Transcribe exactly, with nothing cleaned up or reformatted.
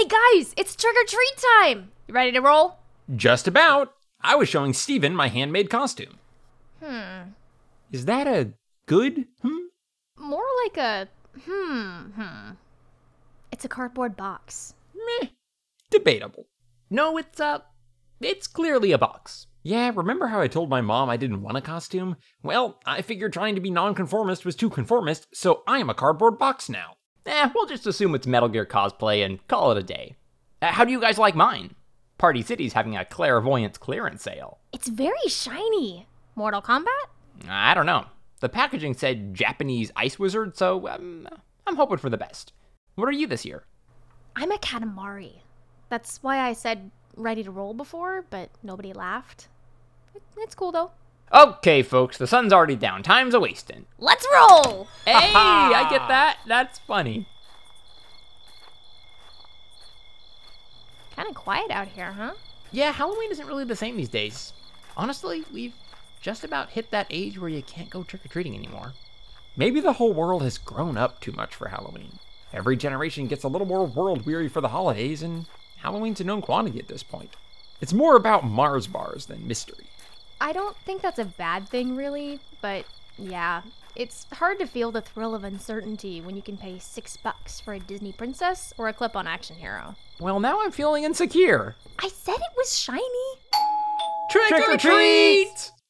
Hey guys, it's trick-or-treat time! You ready to roll? Just about. I was showing Steven my handmade costume. Hmm. Is that a good hmm? More like a hmm, hmm. It's a cardboard box. Meh. Debatable. No, it's, uh, it's clearly a box. Yeah, remember how I told my mom I didn't want a costume? Well, I figured trying to be nonconformist was too conformist, so I am a cardboard box now. Eh, we'll just assume it's Metal Gear cosplay and call it a day. Uh, how do you guys like mine? Party City's having a clairvoyance clearance sale. It's very shiny. Mortal Kombat? I don't know. The packaging said Japanese ice wizard, so um, I'm hoping for the best. What are you this year? I'm a Katamari. That's why I said ready to roll before, but nobody laughed. It, it's cool though. Okay, folks, the sun's already down. Time's a wasting. Let's roll! Hey, I get that. That's funny. Kind of quiet out here, huh? Yeah, Halloween isn't really the same these days. Honestly, we've just about hit that age where you can't go trick-or-treating anymore. Maybe the whole world has grown up too much for Halloween. Every generation gets a little more world-weary for the holidays, and Halloween's a known quantity at this point. It's more about Mars bars than mystery. I don't think that's a bad thing, really, but yeah, it's hard to feel the thrill of uncertainty when you can pay six bucks for a Disney princess or a clip-on action hero. Well, now I'm feeling insecure. I said it was shiny. Trick or treat!